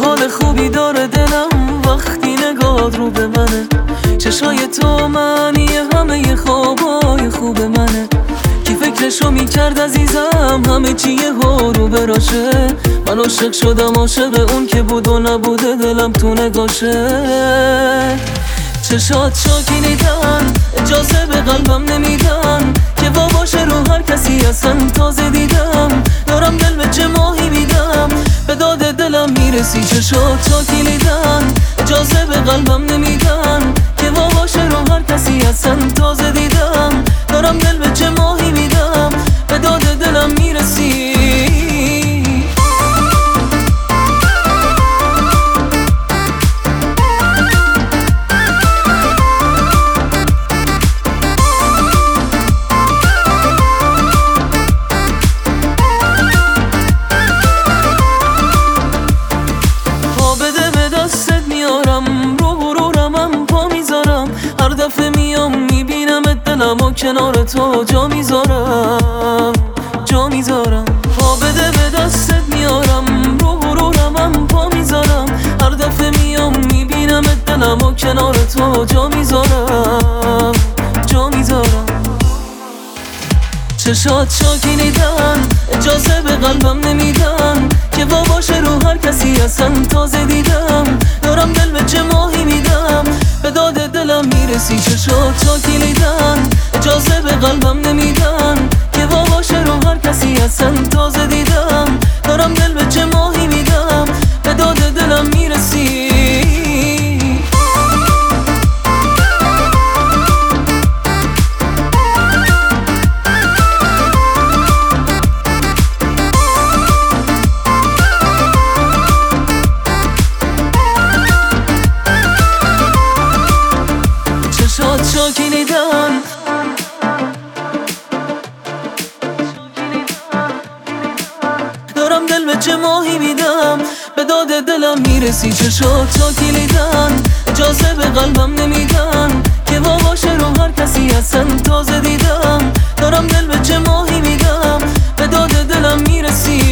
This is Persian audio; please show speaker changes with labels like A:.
A: حال خوبی داره دلم وقتی نگاه رو به منه. چشای تو معنی همه خوابای خوب منه. کی فکرشو میکرد عزیزم همه چی رو براشه. من عاشق شدم، عاشق اون که بود و نبوده دلم تو نگاشه. چشات شاکینیدن اجازه به قلبم نمیدن که باشه رو هر کسی اصلا تازه دیدم. دارم دل به چه ماهی میدم به داد دلم میرسی. چشات شاکینیدن اجازه به قلبم نمیدن که باشه رو هر کسی اصلا تازه دیدم. دارم دل به چه ماهی میدم به داد دلم میرسی. دلمو کنار تو جا میذارم، جا میذارم. پا بده به دستت میارم، رو رمم پا میذارم. هر دفعه میام میبینم دلمو کنار تو جا میذارم، جا میذارم. چشات شاکینیدن اجازه به قلبم نمیدن که باشه رو هر کسی اصلا تازه دیدم. دارم دل به چه ماهی میدم به داد دلم میرسی. چشات شاکینیدن اجازه به قلبم نمیدن که باشه رو هر کسی اصلا تازه دیدم. دارم دل به چه ماهی میدم به داد دلم میرسی. شاکینیدن دارم دل به چه ماهی میدم به داد دلم میرسی. چشات شاکینیدن اجازه به قلبم نمیدن که باشه رو هر کسی اصلا تازه دیدم. دارم دل به چه ماهی میدم به داد دلم میرسی.